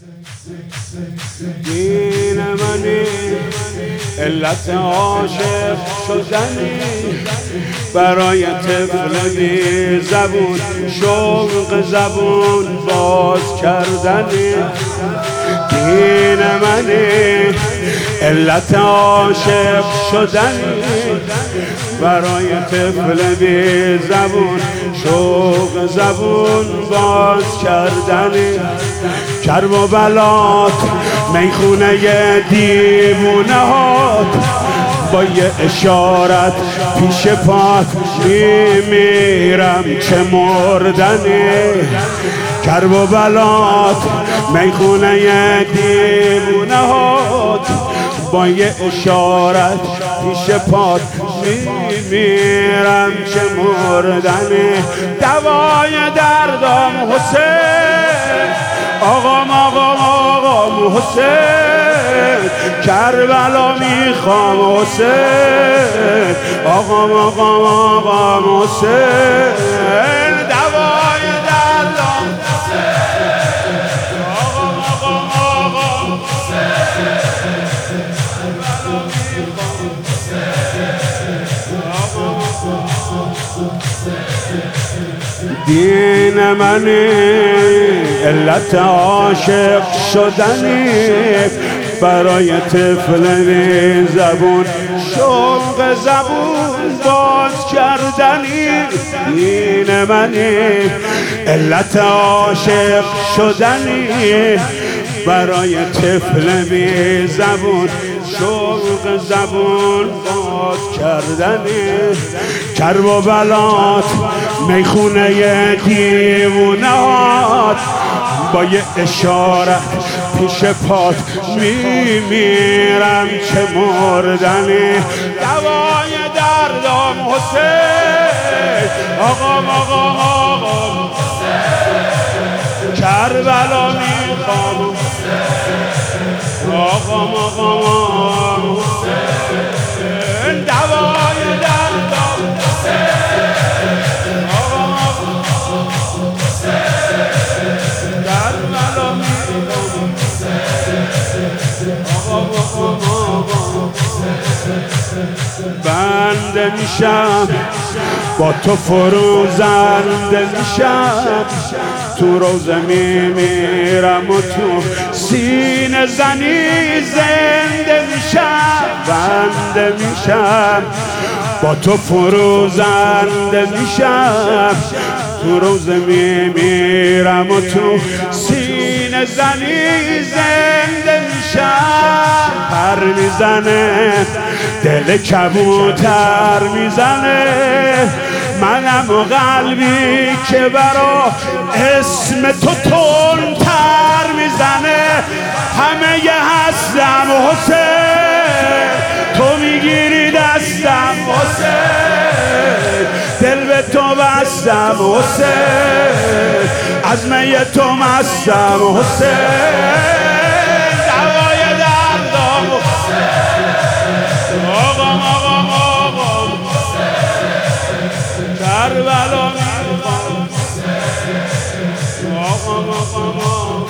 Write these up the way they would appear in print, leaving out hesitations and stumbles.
دین منی علت عاشق شدنی، برای طفل بی زبون شوق زبون باز کردنی. دین منی علت عاشق شدنی، برای طفل بی زبون شوق زبون باز کردنی. کرب و بلات میخونه دیوونه هات، با یه اشارت پیش پات میمیرم چه مردنی. کرب و بلات میخونه دیوونه هات، با یه اشارت پیش پات میمیرم چه مردنی. دوای دردم حسین، آقام حسین، کربلا میخوام حسین، آقام حسین. دوای دردم حسین، آقام حسین، کربلا میخوام حسین. دین منی علت عاشق شدنی، برای طفل بی زبون شوق زبون باز کردنی. دین منی علت عاشق شدنی، برای طفل بی زبون شوق زبون باز کردنی. کرب و بلات میخونه دیوونات، با یه اشارت پیش پات میمیرم چه مردنی. دوای دردم حسین، آقام حسین، کربلا میخوام حسین، آقام حسین. دوای دردم حسین، آقام حسین، کربلا میخوام حسین، آقام حسین. بنده میشم با تو فروزنده میشم، تو روزه میمیرم و تو سینه زنی زنده میشم. بنده میشم با تو فروزنده میشم، تو روزه میمیرم و تو سینه زنی زنده میشم. پر میزنه دل کبوتر میزنه، منم و قلبی که برا اسم تو تندتر میزنه. همه یه هستم حسین، تو میگیری دستم حسین، دل به تو بستم حسین، عزمه تو مستم حسین. دوای دردم حسین، آقام حسین، کربلا میخوام آقام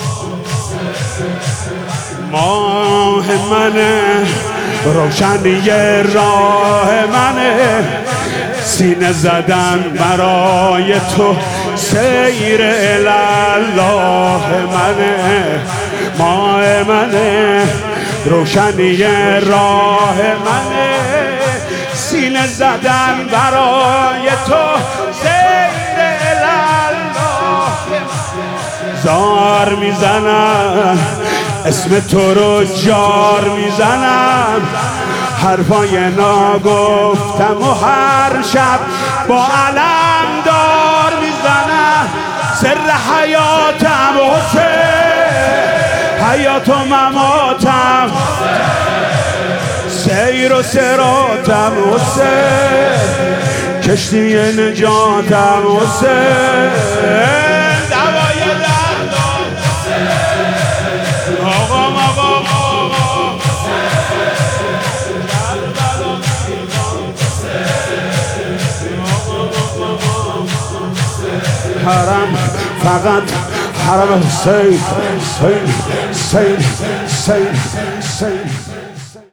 ماه منه، روشنی راه منه، سینه زدن برای تو سیر الله منه. ماه منه، روشنی راه منه، سینه زدن برای تو سیر الله. زار میزنم اسم تو رو جار میزنم، حرفای ناگفتم و هر شب با علم دار میزنم. سر حیاتم حسین، حیات و مماتم، سیر و سراتم حسین، کشتی نجاتم حسین. دوای دردم حسین، آقام حرم فقط حرم حسین حسین حسین حسین حسین